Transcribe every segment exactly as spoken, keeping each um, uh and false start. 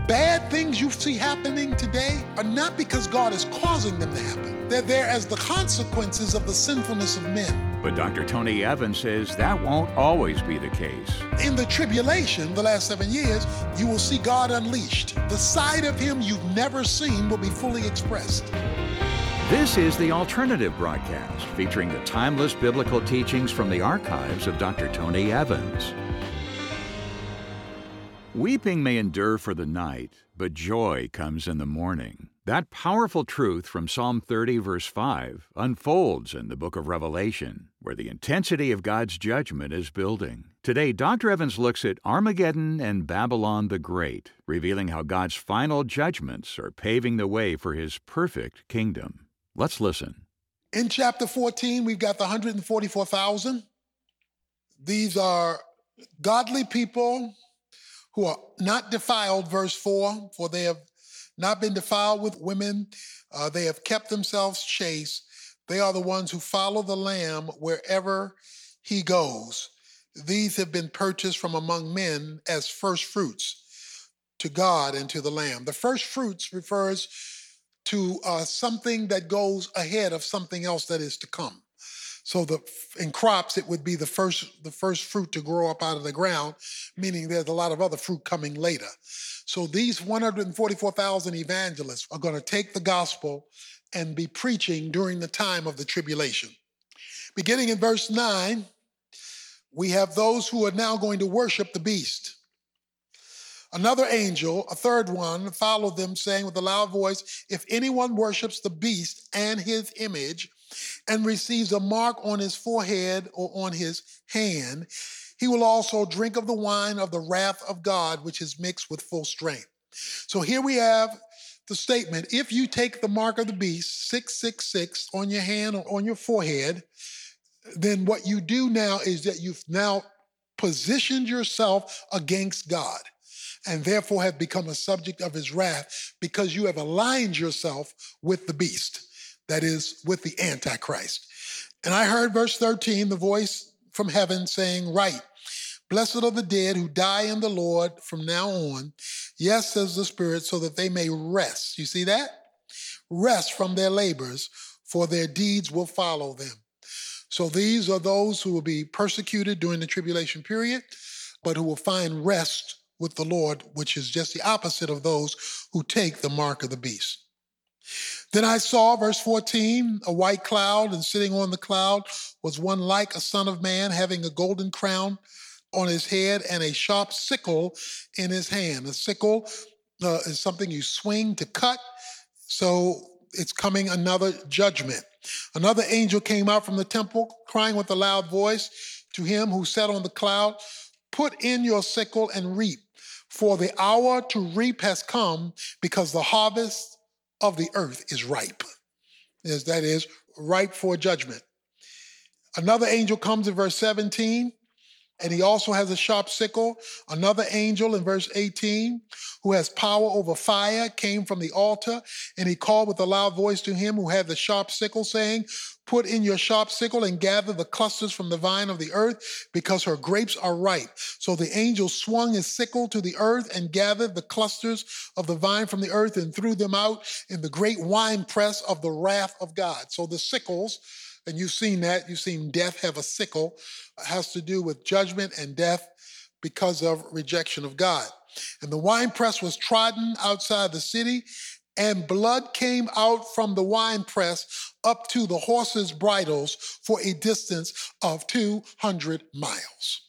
bad things you see happening today are not because God is causing them to happen. They're there as the consequences of the sinfulness of men. But Doctor Tony Evans says that won't always be the case. In the tribulation, the last seven years, you will see God unleashed. The side of him you've never seen will be fully expressed. This is The Alternative Broadcast, featuring the timeless biblical teachings from the archives of Doctor Tony Evans. Weeping may endure for the night, but joy comes in the morning. That powerful truth from Psalm thirty, verse five, unfolds in the book of Revelation, where the intensity of God's judgment is building. Today, Doctor Evans looks at Armageddon and Babylon the Great, revealing how God's final judgments are paving the way for his perfect kingdom. Let's listen. In chapter fourteen, we've got the one hundred forty-four thousand. These are godly people who are not defiled, verse four, for they have not been defiled with women. Uh, they have kept themselves chaste. They are the ones who follow the Lamb wherever he goes. These have been purchased from among men as first fruits to God and to the Lamb. The first fruits refers to uh, something that goes ahead of something else that is to come. So the in crops, it would be the first the first fruit to grow up out of the ground, meaning there's a lot of other fruit coming later. So these one hundred forty-four thousand evangelists are going to take the gospel and be preaching during the time of the tribulation. Beginning in verse nine, we have those who are now going to worship the beast. Another angel, a third one, followed them, saying with a loud voice, "If anyone worships the beast and his image and receives a mark on his forehead or on his hand, he will also drink of the wine of the wrath of God, which is mixed with full strength." So here we have the statement: if you take the mark of the beast, six six six, on your hand or on your forehead, then what you do now is that you've now positioned yourself against God, and therefore have become a subject of his wrath because you have aligned yourself with the beast, that is, with the Antichrist. And I heard, verse thirteen, the voice from heaven saying, "Write, blessed are the dead who die in the Lord from now on. Yes, says the Spirit, so that they may rest." You see that? Rest from their labors, for their deeds will follow them. So these are those who will be persecuted during the tribulation period, but who will find rest with the Lord, which is just the opposite of those who take the mark of the beast. Then I saw, verse fourteen, a white cloud, and sitting on the cloud was one like a son of man, having a golden crown on his head and a sharp sickle in his hand. A sickle uh, is something you swing to cut, so it's coming another judgment. Another angel came out from the temple, crying with a loud voice to him who sat on the cloud, "Put in your sickle and reap, for the hour to reap has come, because the harvest of the earth is ripe." Yes, that is, ripe for judgment. Another angel comes in verse seventeen, and he also has a sharp sickle. Another angel in verse eighteen, who has power over fire, came from the altar, and he called with a loud voice to him who had the sharp sickle, saying, "Put in your sharp sickle and gather the clusters from the vine of the earth, because her grapes are ripe." So the angel swung his sickle to the earth and gathered the clusters of the vine from the earth and threw them out in the great winepress of the wrath of God. So the sickles, and you've seen that, you've seen death have a sickle, has to do with judgment and death because of rejection of God. And the winepress was trodden outside the city, and blood came out from the winepress up to the horses' bridles for a distance of two hundred miles.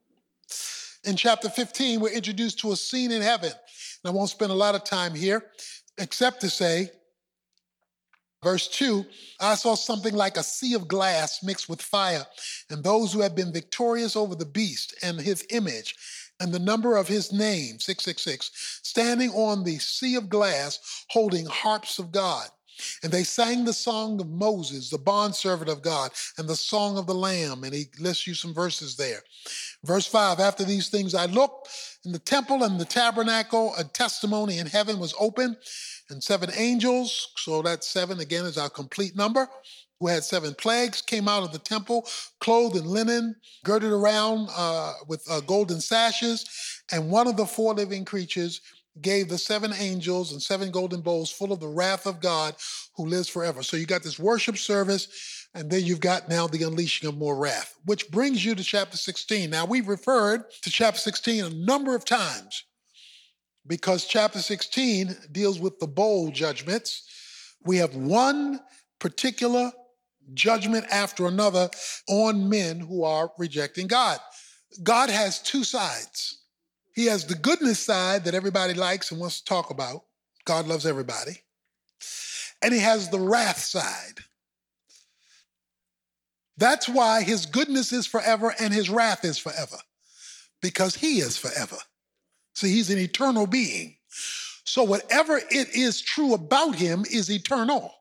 In chapter fifteen, we're introduced to a scene in heaven. And I won't spend a lot of time here, except to say, verse two, I saw something like a sea of glass mixed with fire, and those who had been victorious over the beast and his image, and the number of his name, six six six, standing on the sea of glass, holding harps of God. And they sang the song of Moses, the bondservant of God, and the song of the Lamb. And he lists you some verses there. Verse five, after these things I looked in the temple and the tabernacle, a testimony in heaven was open, and seven angels, so that seven again is our complete number, who had seven plagues, came out of the temple, clothed in linen, girded around uh, with uh, golden sashes. And one of the four living creatures gave the seven angels and seven golden bowls full of the wrath of God who lives forever. So you got this worship service, and then you've got now the unleashing of more wrath, which brings you to chapter sixteen. Now, we've referred to chapter sixteen a number of times because chapter sixteen deals with the bowl judgments. We have one particular judgment after another on men who are rejecting God. God has two sides. He has the goodness side that everybody likes and wants to talk about. God loves everybody. And he has the wrath side. That's why his goodness is forever and his wrath is forever, because he is forever. See, he's an eternal being. So whatever it is true about him is eternal.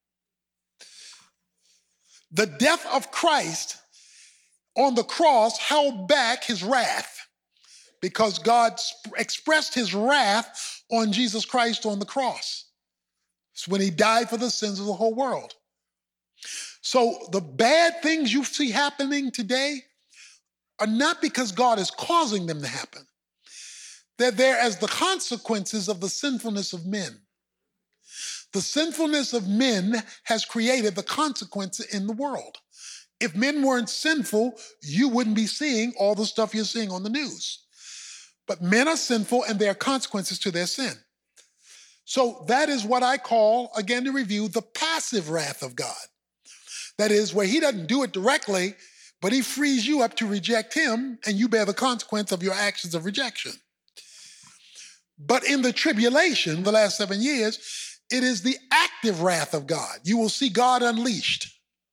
The death of Christ on the cross held back his wrath because God expressed his wrath on Jesus Christ on the cross. It's when he died for the sins of the whole world. So the bad things you see happening today are not because God is causing them to happen. They're there as the consequences of the sinfulness of men. The sinfulness of men has created the consequence in the world. If men weren't sinful, you wouldn't be seeing all the stuff you're seeing on the news. But men are sinful and there are consequences to their sin. So that is what I call, again to review, the passive wrath of God. That is where he doesn't do it directly, but he frees you up to reject him and you bear the consequence of your actions of rejection. But in the tribulation, the last seven years, it is the active wrath of God. You will see God unleashed.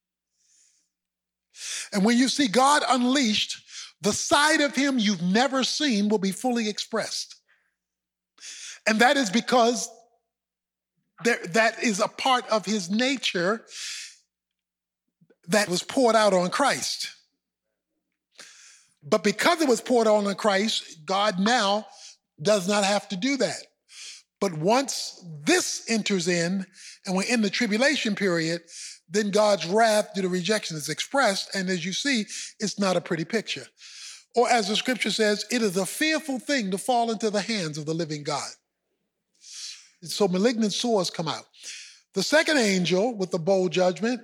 And when you see God unleashed, the side of him you've never seen will be fully expressed. And that is because there, that is a part of his nature that was poured out on Christ. But because it was poured out on Christ, God now does not have to do that. But once this enters in, and we're in the tribulation period, then God's wrath due to rejection is expressed. And as you see, it's not a pretty picture. Or as the scripture says, it is a fearful thing to fall into the hands of the living God. So malignant sores come out. The second angel with the bowl judgment,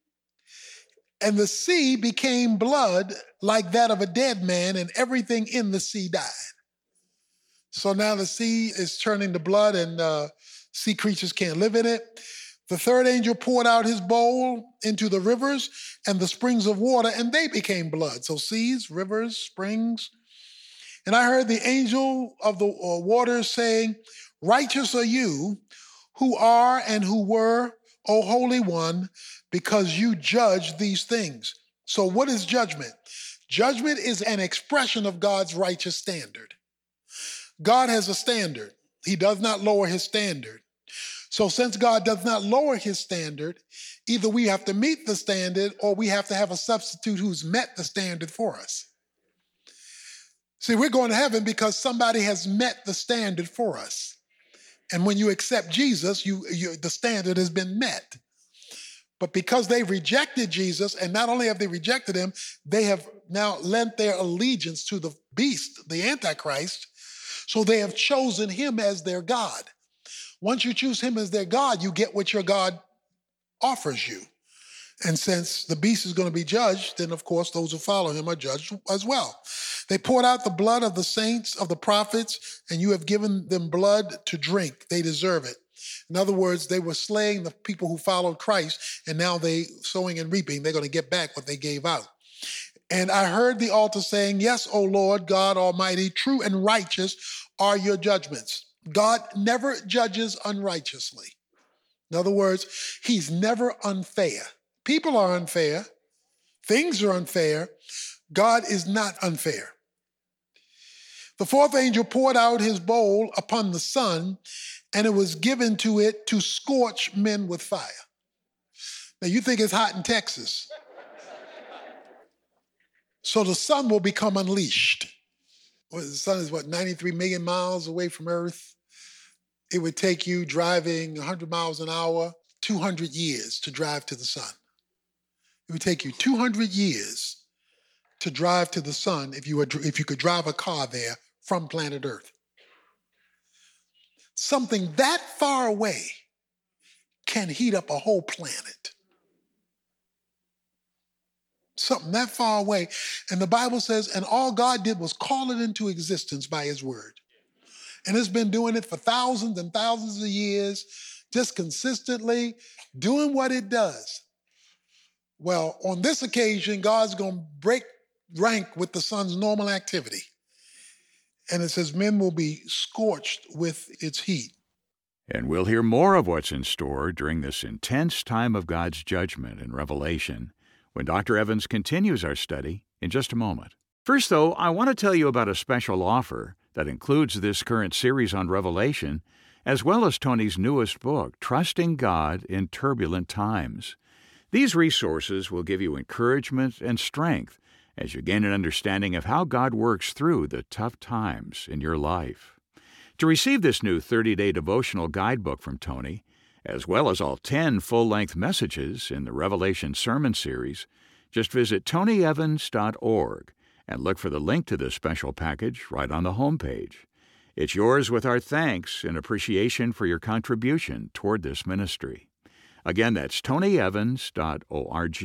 and the sea became blood like that of a dead man, and everything in the sea died. So now the sea is turning to blood, and uh, sea creatures can't live in it. The third angel poured out his bowl into the rivers and the springs of water, and they became blood. So seas, rivers, springs. And I heard the angel of the uh, waters saying, "Righteous are you who are and who were, O Holy One, because you judge these things." So what is judgment? Judgment is an expression of God's righteous standard. God has a standard. He does not lower his standard. So since God does not lower his standard, either we have to meet the standard or we have to have a substitute who's met the standard for us. See, we're going to heaven because somebody has met the standard for us. And when you accept Jesus, you, you, the standard has been met. But because they rejected Jesus, and not only have they rejected him, they have now lent their allegiance to the beast, the Antichrist, so they have chosen him as their God. Once you choose him as their God, you get what your God offers you. And since the beast is going to be judged, then of course those who follow him are judged as well. They poured out the blood of the saints, of the prophets, and you have given them blood to drink. They deserve it. In other words, they were slaying the people who followed Christ, and now they, sowing and reaping, they're going to get back what they gave out. And I heard the altar saying, "Yes, O Lord God Almighty, true and righteous are your judgments." God never judges unrighteously. In other words, he's never unfair. People are unfair. Things are unfair. God is not unfair. The fourth angel poured out his bowl upon the sun, and it was given to it to scorch men with fire. Now, you think it's hot in Texas. So the sun will become unleashed. Well, the sun is, what, ninety-three million miles away from Earth? It would take you driving one hundred miles an hour, two hundred years to drive to the sun. It would take you two hundred years to drive to the sun if you were, if you could drive a car there from planet Earth. something that far away can heat up a whole planet. Something that far away. And the Bible says, and all God did was call it into existence by his word. And it's been doing it for thousands and thousands of years, just consistently doing what it does. Well, on this occasion, God's going to break rank with the sun's normal activity. And it says men will be scorched with its heat. And we'll hear more of what's in store during this intense time of God's judgment in Revelation when Doctor Evans continues our study in just a moment. First, though, I want to tell you about a special offer that includes this current series on Revelation, as well as Tony's newest book, Trusting God in Turbulent Times. These resources will give you encouragement and strength as you gain an understanding of how God works through the tough times in your life. To receive this new thirty-day devotional guidebook from Tony, as well as all ten full-length messages in the Revelation Sermon Series, just visit tony evans dot org and look for the link to this special package right on the homepage. It's yours with our thanks and appreciation for your contribution toward this ministry. Again, that's tony evans dot org.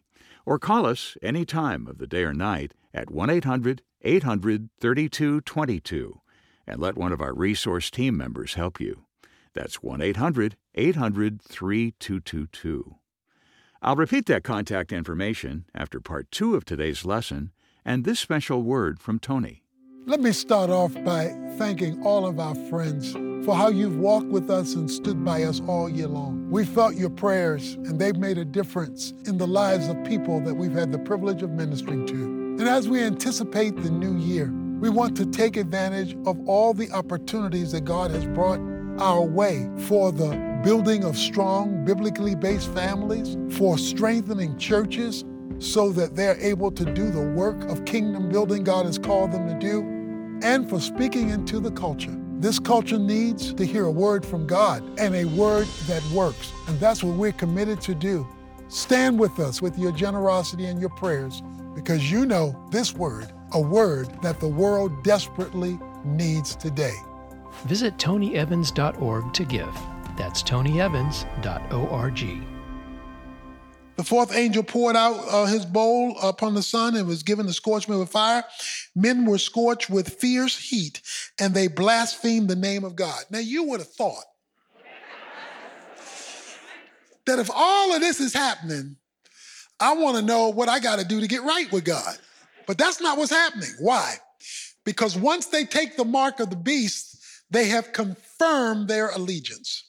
Or call us any time of the day or night at one eight hundred eight hundred thirty-two twenty-two and let one of our resource team members help you. That's one eight hundred eight hundred thirty-two twenty-two. I'll repeat that contact information after part two of today's lesson and this special word from Tony. Let me start off by thanking all of our friends for how you've walked with us and stood by us all year long. We felt your prayers, and they've made a difference in the lives of people that we've had the privilege of ministering to. And as we anticipate the new year, we want to take advantage of all the opportunities that God has brought our way for the building of strong, biblically based families, for strengthening churches so that they're able to do the work of kingdom building God has called them to do, and for speaking into the culture. This culture needs to hear a word from God, and a word that works. And that's what we're committed to do. Stand with us with your generosity and your prayers, because you know this word, a word that the world desperately needs today. Visit tony evans dot org to give. That's tony evans dot org. The fourth angel poured out uh, his bowl upon the sun and was given the scorchment with fire. Men were scorched with fierce heat, and they blasphemed the name of God. Now, you would have thought that if all of this is happening, I want to know what I got to do to get right with God. But that's not what's happening. Why? Because once they take the mark of the beast, they have confirmed their allegiance.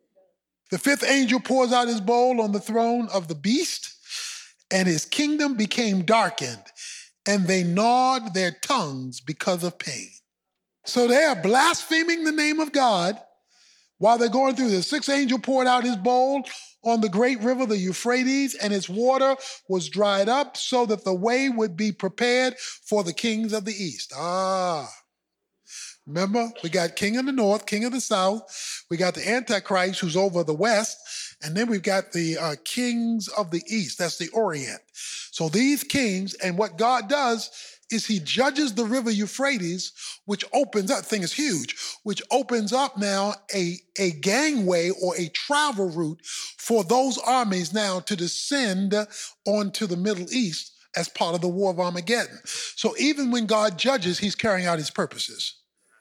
The fifth angel pours out his bowl on the throne of the beast, and his kingdom became darkened, and they gnawed their tongues because of pain. So they are blaspheming the name of God while they're going through this. The sixth angel poured out his bowl on the great river, the Euphrates, and its water was dried up so that the way would be prepared for the kings of the east. Ah. Remember, we got king of the north, king of the south. We got the Antichrist who's over the west. And then we've got the uh, kings of the east. That's the Orient. So these kings, and what God does is he judges the river Euphrates, which opens up, thing is huge, which opens up now a, a gangway or a travel route for those armies now to descend onto the Middle East as part of the War of Armageddon. So even when God judges, he's carrying out his purposes.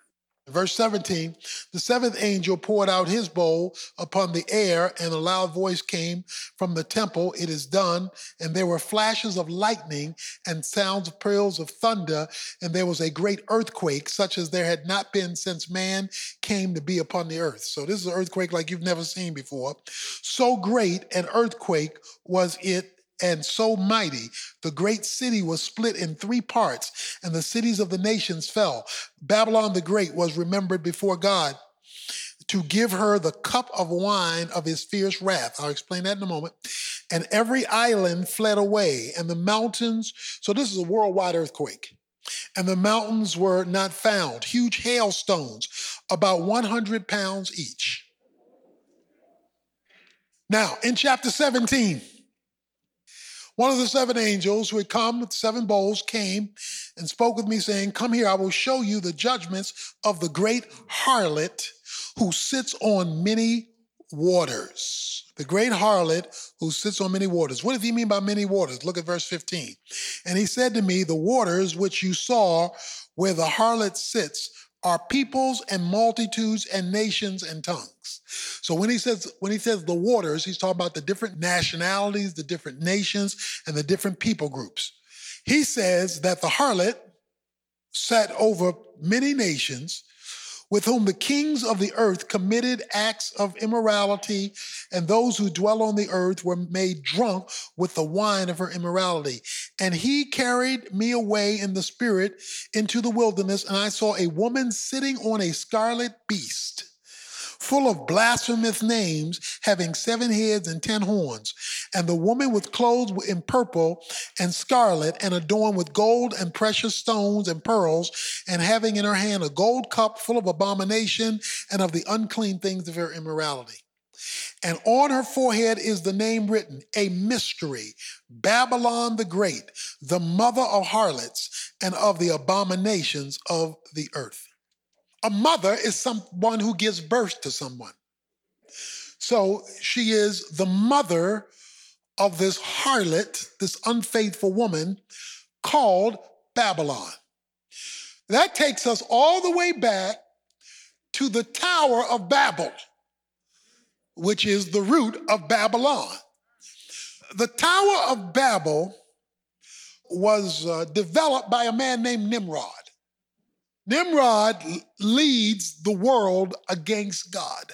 Verse seventeen, the seventh angel poured out his bowl upon the air, and a loud voice came from the temple, "It is done." And there were flashes of lightning and sounds of peals of thunder, and there was a great earthquake, such as there had not been since man came to be upon the earth. So this is an earthquake like you've never seen before. So great an earthquake was it, and so mighty, the great city was split in three parts, and the cities of the nations fell. Babylon the Great was remembered before God to give her the cup of wine of his fierce wrath. I'll explain that in a moment. And every island fled away, and the mountains, so this is a worldwide earthquake, and the mountains were not found. Huge hailstones, about one hundred pounds each. Now, in chapter seventeen, one of the seven angels who had come with seven bowls came and spoke with me, saying, "Come here, I will show you the judgments of the great harlot who sits on many waters. The great harlot who sits on many waters. What does he mean by many waters? Look at verse fifteen. And he said to me, the waters which you saw where the harlot sits are peoples and multitudes and nations and tongues. So when he says when he says the waters, he's talking about the different nationalities, the different nations, and the different people groups. He says that the harlot sat over many nations, with whom the kings of the earth committed acts of immorality, and those who dwell on the earth were made drunk with the wine of her immorality. And he carried me away in the spirit into the wilderness, and I saw a woman sitting on a scarlet beast, full of blasphemous names, having seven heads and ten horns. And the woman was clothed in purple and scarlet, and adorned with gold and precious stones and pearls, and having in her hand a gold cup full of abomination and of the unclean things of her immorality. And on her forehead is the name written, a mystery, Babylon the Great, the mother of harlots and of the abominations of the earth. A mother is someone who gives birth to someone. So she is the mother of this harlot, this unfaithful woman called Babylon. That takes us all the way back to the Tower of Babel, which is the root of Babylon. The Tower of Babel was uh, developed by a man named Nimrod. Nimrod leads the world against God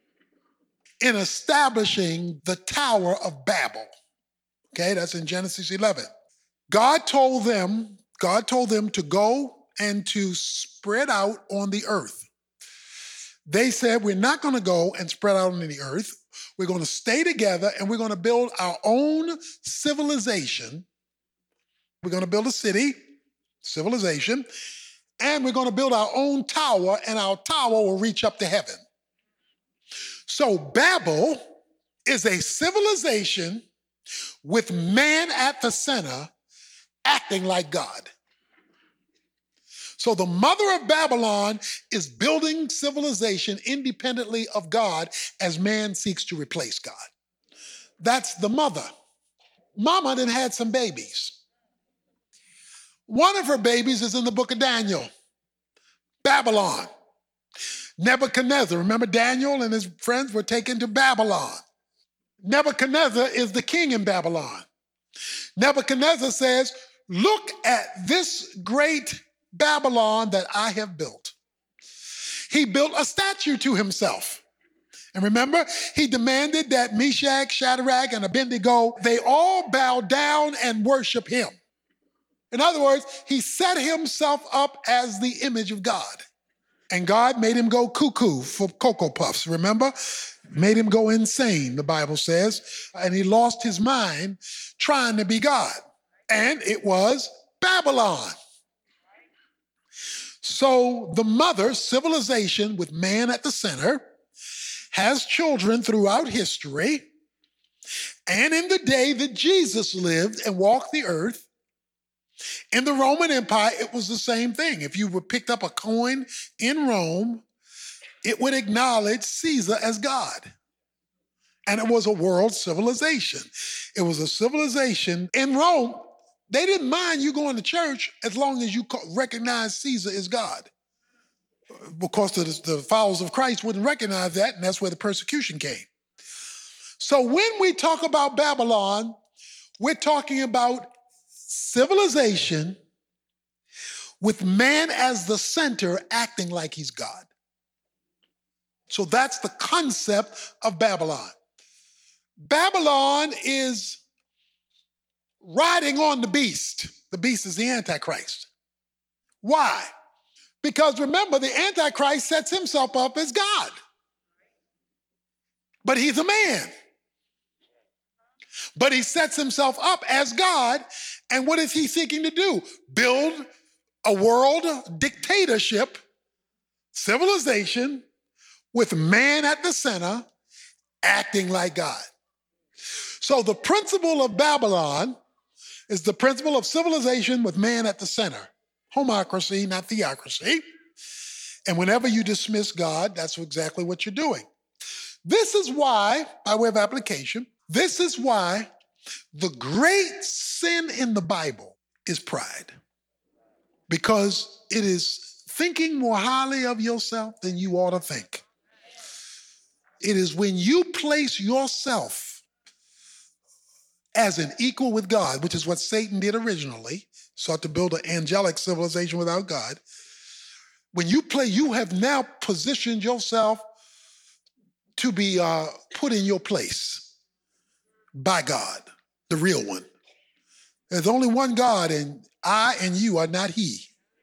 in establishing the Tower of Babel. Okay, that's in Genesis eleven. God told them, God told them to go and to spread out on the earth. They said, we're not going to go and spread out on the earth. We're going to stay together and we're going to build our own civilization. We're going to build a city, civilization, and we're going to build our own tower, and our tower will reach up to heaven. So Babel is a civilization with man at the center acting like God. So the mother of Babylon is building civilization independently of God as man seeks to replace God. That's the mother. Mama then had some babies. One of her babies is in the book of Daniel, Babylon. Nebuchadnezzar, remember Daniel and his friends were taken to Babylon. Nebuchadnezzar is the king in Babylon. Nebuchadnezzar says, look at this great Babylon that I have built. He built a statue to himself. And remember, he demanded that Meshach, Shadrach, and Abednego, they all bow down and worship him. In other words, he set himself up as the image of God. And God made him go cuckoo for Cocoa Puffs, remember? Made him go insane, the Bible says. And he lost his mind trying to be God. And it was Babylon. So the mother, civilization with man at the center, has children throughout history. And in the day that Jesus lived and walked the earth, in the Roman Empire, it was the same thing. If you were picked up a coin in Rome, it would acknowledge Caesar as God. And it was a world civilization. It was a civilization in Rome. They didn't mind you going to church as long as you recognize Caesar as God. Because the, the followers of Christ wouldn't recognize that, and that's where the persecution came. So when we talk about Babylon, we're talking about civilization with man as the center acting like he's God. So that's the concept of Babylon. Babylon is riding on the beast. The beast is the Antichrist. Why? Because remember, the Antichrist sets himself up as God. But he's a man. But he sets himself up as God. And what is he seeking to do? Build a world dictatorship, civilization, with man at the center, acting like God. So the principle of Babylon is the principle of civilization with man at the center. Homocracy, not theocracy. And whenever you dismiss God, that's exactly what you're doing. This is why, by way of application, this is why the great sin in the Bible is pride. Because it is thinking more highly of yourself than you ought to think. It is when you place yourself as an equal with God, which is what Satan did originally, sought to build an angelic civilization without God. When you play, you have now positioned yourself to be uh, put in your place by God, the real one. There's only one God, and I and you are not he.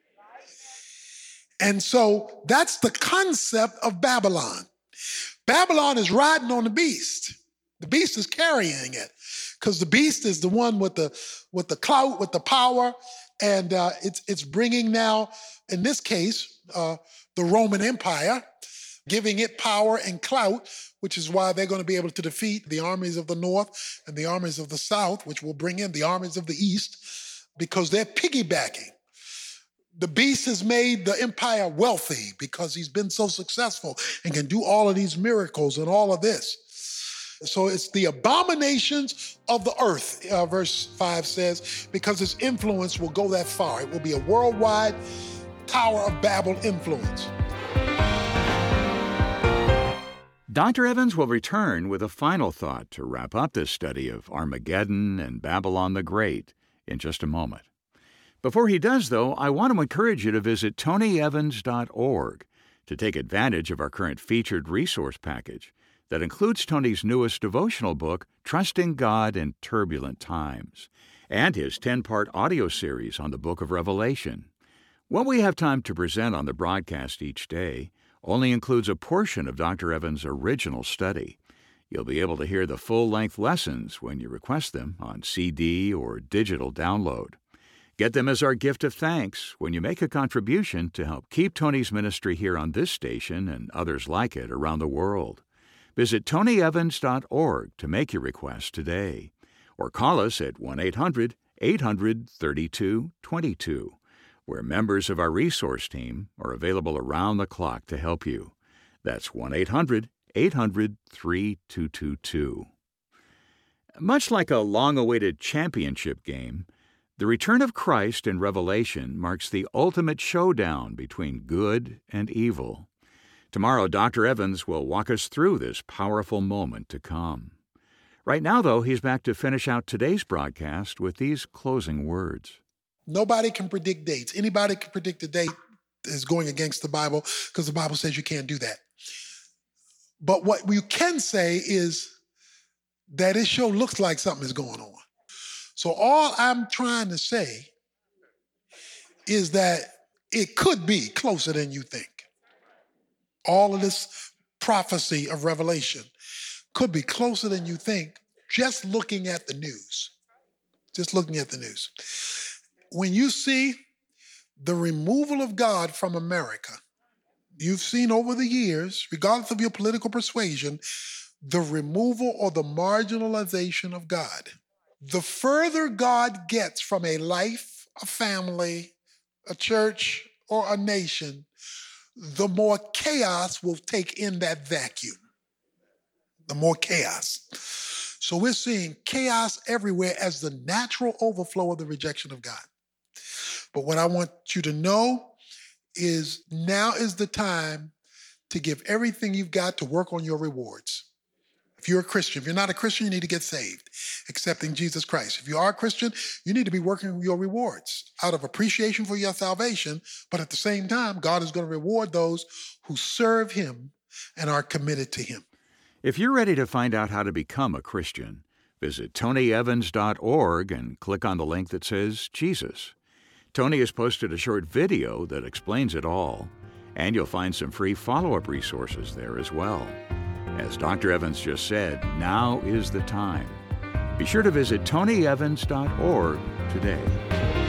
And so that's the concept of Babylon. Babylon is riding on the beast. The beast is carrying it because the beast is the one with the with the clout, with the power, and uh, it's it's bringing now, in this case, uh, the Roman Empire, giving it power and clout, which is why they're going to be able to defeat the armies of the north and the armies of the south, which will bring in the armies of the east, because they're piggybacking. The beast has made the empire wealthy because he's been so successful and can do all of these miracles and all of this. So it's the abominations of the earth, uh, verse five says, because its influence will go that far. It will be a worldwide Tower of Babel influence. Doctor Evans will return with a final thought to wrap up this study of Armageddon and Babylon the Great in just a moment. Before he does, though, I want to encourage you to visit tony evans dot org to take advantage of our current featured resource package that includes Tony's newest devotional book, Trusting God in Turbulent Times, and his ten-part audio series on the book of Revelation. What we have time to present on the broadcast each day only includes a portion of Doctor Evans' original study. You'll be able to hear the full-length lessons when you request them on C D or digital download. Get them as our gift of thanks when you make a contribution to help keep Tony's ministry here on this station and others like it around the world. Visit tony evans dot org to make your request today, or call us at one eight hundred eight hundred thirty-two twenty-two, where members of our resource team are available around the clock to help you. That's one eight hundred eight hundred thirty-two twenty-two. Much like a long-awaited championship game, the return of Christ in Revelation marks the ultimate showdown between good and evil. Tomorrow, Doctor Evans will walk us through this powerful moment to come. Right now, though, he's back to finish out today's broadcast with these closing words. Nobody can predict dates. Anybody can predict a date is going against the Bible because the Bible says you can't do that. But what you can say is that it sure looks like something is going on. So all I'm trying to say is that it could be closer than you think. All of this prophecy of Revelation could be closer than you think just looking at the news. Just looking at the news. When you see the removal of God from America, you've seen over the years, regardless of your political persuasion, the removal or the marginalization of God. The further God gets from a life, a family, a church, or a nation, the more chaos will take in that vacuum. The more chaos. So we're seeing chaos everywhere as the natural overflow of the rejection of God. But what I want you to know is now is the time to give everything you've got to work on your rewards. If you're a Christian, if you're not a Christian, you need to get saved, accepting Jesus Christ. If you are a Christian, you need to be working your rewards out of appreciation for your salvation, but at the same time, God is going to reward those who serve him and are committed to him. If you're ready to find out how to become a Christian, visit tony evans dot org and click on the link that says Jesus. Tony has posted a short video that explains it all, and you'll find some free follow-up resources there as well. As Doctor Evans just said, now is the time. Be sure to visit tony evans dot org today.